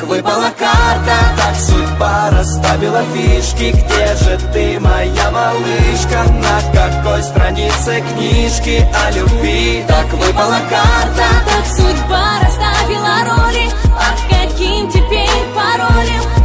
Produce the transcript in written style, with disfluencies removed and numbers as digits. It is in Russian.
выпала карта, так судьба расставила фишки. Где же ты, моя малышка? На какой странице книжки о любви? Так выпала карта, так судьба расставила роли. Под каким теперь паролем?